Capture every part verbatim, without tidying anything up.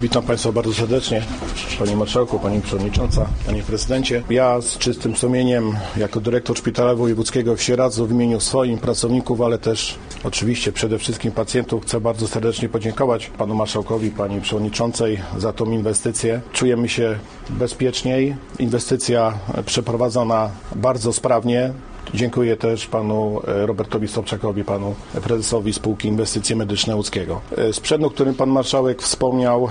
Witam Państwa bardzo serdecznie. Panie Marszałku, Pani Przewodnicząca, Panie Prezydencie. Ja z czystym sumieniem jako dyrektor Szpitala Wojewódzkiego w Sieradzu w imieniu swoim pracowników, ale też oczywiście przede wszystkim pacjentów chcę bardzo serdecznie podziękować Panu Marszałkowi, Pani Przewodniczącej za tą inwestycję. Czujemy się bezpieczniej. Inwestycja przeprowadzona bardzo sprawnie. Dziękuję też panu Robertowi Sobczakowi, panu prezesowi Spółki Inwestycje Medyczne Łódzkiego. Sprzęt, o którym pan marszałek wspomniał,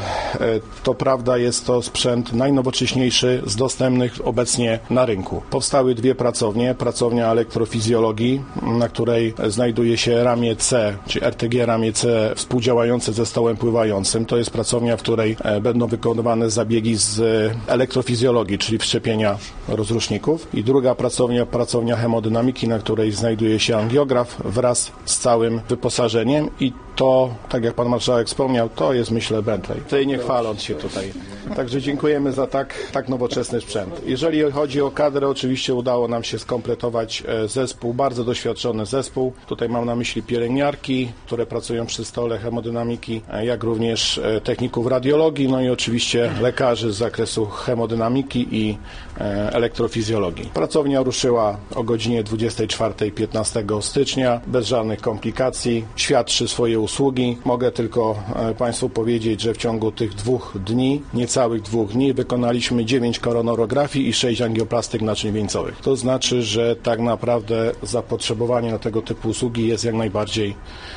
to prawda, jest to sprzęt najnowocześniejszy z dostępnych obecnie na rynku. Powstały dwie pracownie. Pracownia elektrofizjologii, na której znajduje się ramię C, czyli R T G ramię C współdziałające ze stołem pływającym. To jest pracownia, w której będą wykonywane zabiegi z elektrofizjologii, czyli wszczepienia rozruszników. I druga pracownia, pracownia hemodynamiki, dynamiki, na której znajduje się angiograf wraz z całym wyposażeniem i to, tak jak pan marszałek wspomniał, to jest, myślę, Bentley. Tutaj nie chwaląc się tutaj. Także dziękujemy za tak, tak nowoczesny sprzęt. Jeżeli chodzi o kadrę, oczywiście udało nam się skompletować zespół, bardzo doświadczony zespół. Tutaj mam na myśli pielęgniarki, które pracują przy stole hemodynamiki, jak również techników radiologii, no i oczywiście lekarzy z zakresu hemodynamiki i elektrofizjologii. Pracownia ruszyła o godzinie dwudziestej czwartej piętnastego stycznia, bez żadnych komplikacji, świadczy swoje usługi. Mogę tylko Państwu powiedzieć, że w ciągu tych dwóch dni, niecałych dwóch dni, wykonaliśmy dziewięć koronarografii i sześć angioplastyk naczyń wieńcowych. To znaczy, że tak naprawdę zapotrzebowanie na tego typu usługi jest jak najbardziej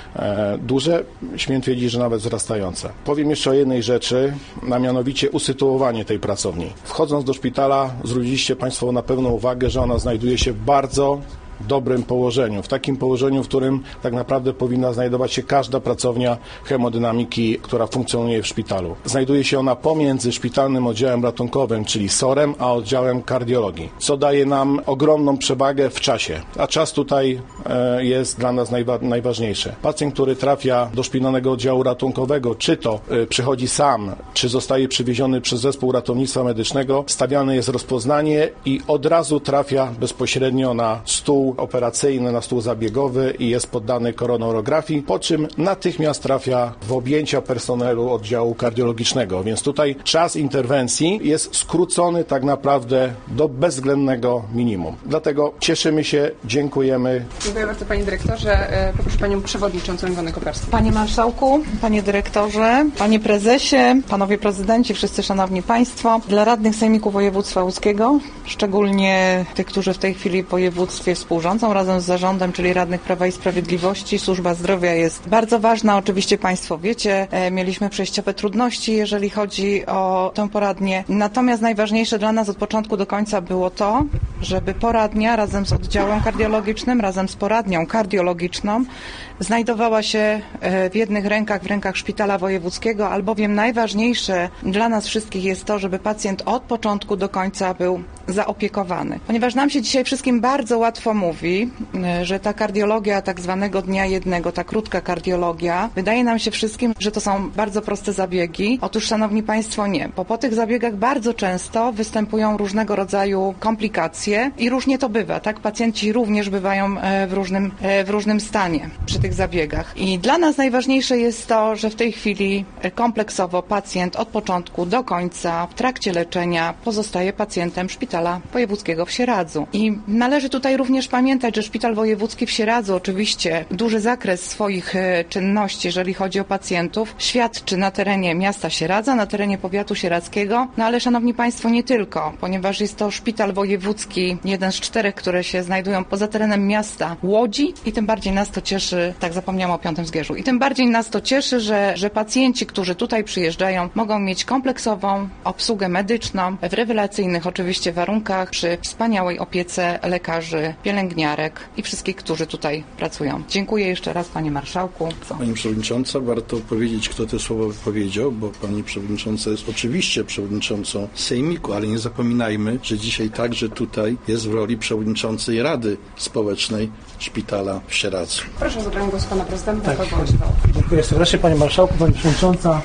e, duże, śmiem twierdzić, że nawet wzrastające. Powiem jeszcze o jednej rzeczy, a mianowicie usytuowanie tej pracowni. Wchodząc do szpitala, zwróciliście Państwo na pewno uwagę, że ona znajduje się w bardzo dobrym położeniu, w takim położeniu, w którym tak naprawdę powinna znajdować się każda pracownia hemodynamiki, która funkcjonuje w szpitalu. Znajduje się ona pomiędzy szpitalnym oddziałem ratunkowym, czyli S O R-em, a oddziałem kardiologii, co daje nam ogromną przewagę w czasie, a czas tutaj e, jest dla nas najwa- najważniejszy. Pacjent, który trafia do szpitalnego oddziału ratunkowego, czy to e, przychodzi sam, czy zostaje przywieziony przez zespół ratownictwa medycznego, stawiane jest rozpoznanie i od razu trafia bezpośrednio na stół operacyjny, na stół zabiegowy i jest poddany koronarografii, po czym natychmiast trafia w objęcia personelu oddziału kardiologicznego. Więc tutaj czas interwencji jest skrócony tak naprawdę do bezwzględnego minimum. Dlatego cieszymy się, dziękujemy. Dziękuję bardzo, panie dyrektorze. Poproszę panią przewodniczącą Iwonę Koperską. Panie marszałku, panie dyrektorze, panie prezesie, panowie prezydenci, wszyscy szanowni państwo, dla radnych sejmiku województwa łódzkiego, szczególnie tych, którzy w tej chwili w województwie współrządzą razem z zarządem, czyli radnych Prawa i Sprawiedliwości. Służba zdrowia jest bardzo ważna. Oczywiście państwo wiecie, e, mieliśmy przejściowe trudności, jeżeli chodzi o tę poradnię. Natomiast najważniejsze dla nas od początku do końca było to, żeby poradnia razem z oddziałem kardiologicznym, razem z poradnią kardiologiczną znajdowała się w jednych rękach, w rękach szpitala wojewódzkiego, albowiem najważniejsze dla nas wszystkich jest to, żeby pacjent od początku do końca był zaopiekowany. Ponieważ nam się dzisiaj wszystkim bardzo łatwo mówi, że ta kardiologia tak zwanego dnia jednego, ta krótka kardiologia, wydaje nam się wszystkim, że to są bardzo proste zabiegi. Otóż, szanowni państwo, nie, bo po tych zabiegach bardzo często występują różnego rodzaju komplikacje i różnie to bywa, tak? Pacjenci również bywają w różnym, w różnym stanie przy tych zabiegach. I dla nas najważniejsze jest to, że w tej chwili kompleksowo pacjent od początku do końca w trakcie leczenia pozostaje pacjentem Szpitala Wojewódzkiego w Sieradzu. I należy tutaj również pamiętać, że Szpital Wojewódzki w Sieradzu oczywiście duży zakres swoich czynności, jeżeli chodzi o pacjentów, świadczy na terenie miasta Sieradza, na terenie powiatu sieradzkiego, no ale szanowni państwo, nie tylko, ponieważ jest to Szpital Wojewódzki, jeden z czterech, które się znajdują poza terenem miasta Łodzi i tym bardziej nas to cieszy, tak zapomniałam o Piątym Zgierzu, i tym bardziej nas to cieszy, że, że pacjenci, którzy tutaj przyjeżdżają, mogą mieć kompleksową obsługę medyczną w rewelacyjnych oczywiście warunkach, przy wspaniałej opiece lekarzy, pielęgniarek i wszystkich, którzy tutaj pracują. Dziękuję jeszcze raz, panie marszałku. Co? Pani przewodnicząca, warto powiedzieć, kto te słowa wypowiedział, bo pani przewodnicząca jest oczywiście przewodniczącą sejmiku, ale nie zapominajmy, że dzisiaj także tutaj jest w roli przewodniczącej Rady Społecznej Szpitala w Sieradzu. Proszę o zabranie głosu pana prezydenta. Tak. Dziękuję serdecznie, panie marszałku, pani przewodnicząca,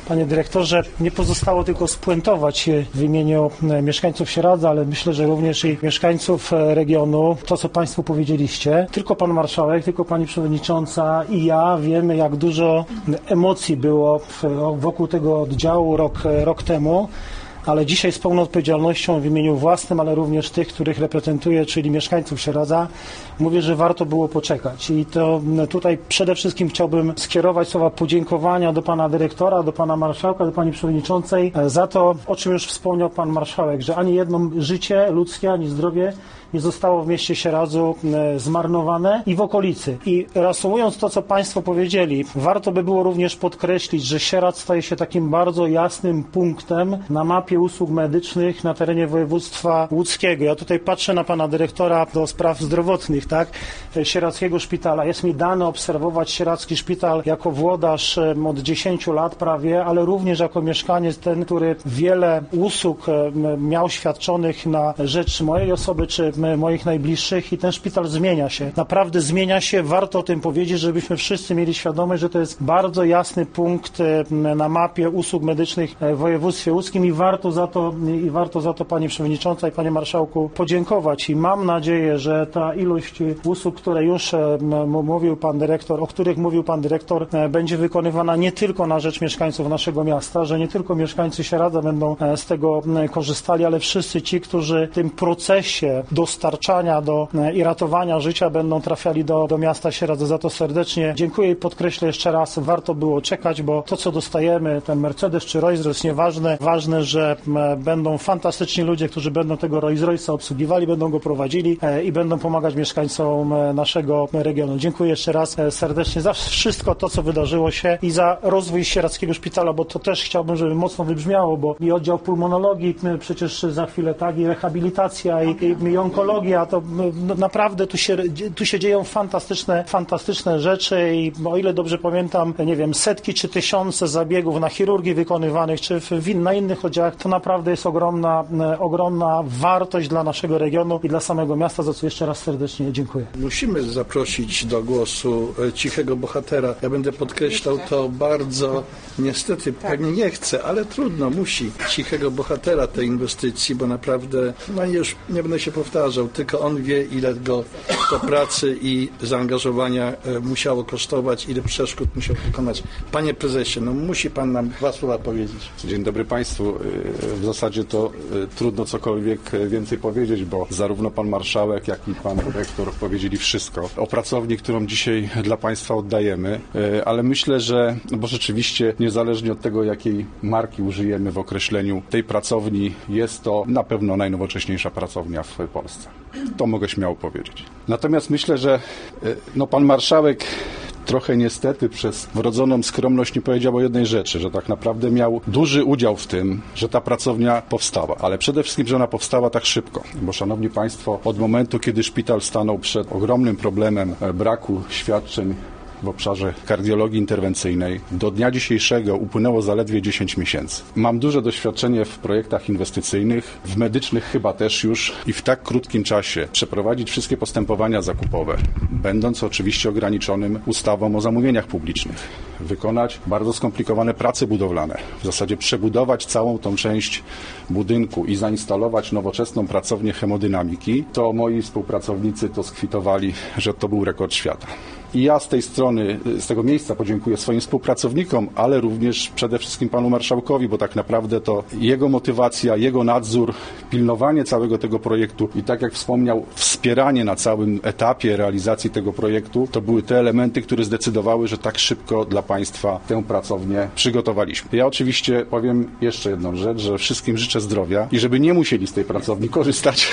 Panie dyrektorze, nie pozostało tylko spuentować w imieniu mieszkańców Sieradza, ale myślę, że również i mieszkańców regionu to, co Państwo powiedzieliście. Tylko Pan Marszałek, tylko Pani Przewodnicząca i ja wiemy, jak dużo emocji było wokół tego oddziału rok, rok temu. Ale dzisiaj z pełną odpowiedzialnością w imieniu własnym, ale również tych, których reprezentuję, czyli mieszkańców Sieradza, mówię, że warto było poczekać. I to tutaj przede wszystkim chciałbym skierować słowa podziękowania do pana dyrektora, do pana marszałka, do pani przewodniczącej za to, o czym już wspomniał pan marszałek, że ani jedno życie ludzkie, ani zdrowie nie zostało w mieście Sieradzu zmarnowane i w okolicy. I reasumując to, co Państwo powiedzieli, warto by było również podkreślić, że Sieradz staje się takim bardzo jasnym punktem na mapie usług medycznych na terenie województwa łódzkiego. Ja tutaj patrzę na pana dyrektora do spraw zdrowotnych, tak, Sieradzkiego Szpitala. Jest mi dane obserwować Sieradzki Szpital jako włodarz od dziesięciu lat prawie, ale również jako mieszkaniec ten, który wiele usług miał świadczonych na rzecz mojej osoby, czy moich najbliższych i ten szpital zmienia się. Naprawdę zmienia się. Warto o tym powiedzieć, żebyśmy wszyscy mieli świadomość, że to jest bardzo jasny punkt na mapie usług medycznych w województwie łódzkim i warto za to, i warto za to Pani Przewodnicząca i Panie Marszałku podziękować. I mam nadzieję, że ta ilość usług, które już mówił Pan Dyrektor, o których mówił Pan Dyrektor, będzie wykonywana nie tylko na rzecz mieszkańców naszego miasta, że nie tylko mieszkańcy Sieradza będą z tego korzystali, ale wszyscy ci, którzy w tym procesie dostarczania do, i ratowania życia będą trafiali do, do miasta Sieradza. Za to serdecznie dziękuję i podkreślę jeszcze raz, warto było czekać, bo to, co dostajemy, ten Mercedes czy Rolls Royce, nieważne, ważne, że będą fantastyczni ludzie, którzy będą tego Rolls Royce'a obsługiwali, będą go prowadzili i będą pomagać mieszkańcom naszego regionu. Dziękuję jeszcze raz serdecznie za wszystko to, co wydarzyło się i za rozwój Sieradzkiego Szpitala, bo to też chciałbym, żeby mocno wybrzmiało, bo i oddział pulmonologii przecież za chwilę, tak, i rehabilitacja, i, i, i onkologia, to no, naprawdę tu się, tu się dzieją fantastyczne, fantastyczne rzeczy i o ile dobrze pamiętam, nie wiem, setki czy tysiące zabiegów na chirurgii wykonywanych, czy w, w, na innych oddziałach, to naprawdę jest ogromna, ogromna wartość dla naszego regionu i dla samego miasta, za co jeszcze raz serdecznie dziękuję. Musimy zaprosić do głosu cichego bohatera. Ja będę podkreślał to bardzo, niestety pani nie chce, ale trudno, musi. Cichego bohatera tej inwestycji, bo naprawdę, no już nie będę się powtarzał, tylko on wie, ile go to pracy i zaangażowania musiało kosztować, ile przeszkód musiał pokonać. Panie prezesie, no musi pan nam dwa słowa powiedzieć. Dzień dobry Państwu. W zasadzie to trudno cokolwiek więcej powiedzieć, bo zarówno pan marszałek, jak i pan dyrektor powiedzieli wszystko o pracowni, którą dzisiaj dla Państwa oddajemy, ale myślę, że, bo rzeczywiście niezależnie od tego, jakiej marki użyjemy w określeniu tej pracowni, jest to na pewno najnowocześniejsza pracownia w Polsce. To mogę śmiało powiedzieć. Natomiast myślę, że no, pan marszałek trochę niestety przez wrodzoną skromność nie powiedział o jednej rzeczy, że tak naprawdę miał duży udział w tym, że ta pracownia powstała, ale przede wszystkim, że ona powstała tak szybko, bo szanowni Państwo, od momentu, kiedy szpital stanął przed ogromnym problemem braku świadczeń w obszarze kardiologii interwencyjnej, do dnia dzisiejszego upłynęło zaledwie dziesięć miesięcy. Mam duże doświadczenie w projektach inwestycyjnych, w medycznych chyba też już i w tak krótkim czasie przeprowadzić wszystkie postępowania zakupowe, będąc oczywiście ograniczonym ustawą o zamówieniach publicznych, wykonać bardzo skomplikowane prace budowlane, w zasadzie przebudować całą tą część budynku i zainstalować nowoczesną pracownię hemodynamiki, to moi współpracownicy to skwitowali, że to był rekord świata. I ja z tej strony, z tego miejsca podziękuję swoim współpracownikom, ale również przede wszystkim panu marszałkowi, bo tak naprawdę to jego motywacja, jego nadzór, pilnowanie całego tego projektu i tak jak wspomniał, wspieranie na całym etapie realizacji tego projektu, to były te elementy, które zdecydowały, że tak szybko dla Państwa tę pracownię przygotowaliśmy. Ja oczywiście powiem jeszcze jedną rzecz, że wszystkim życzę zdrowia i żeby nie musieli z tej pracowni korzystać,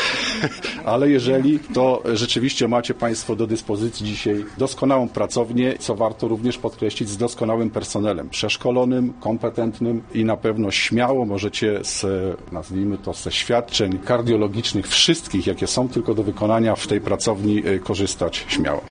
ale jeżeli, to rzeczywiście macie Państwo do dyspozycji dzisiaj doskonałą pracownię, co warto również podkreślić, z doskonałym personelem, przeszkolonym, kompetentnym i na pewno śmiało możecie z, nazwijmy to, ze świadczeń kardiologicznych wszystkich, jakie są tylko do wykonania w tej pracowni, korzystać śmiało.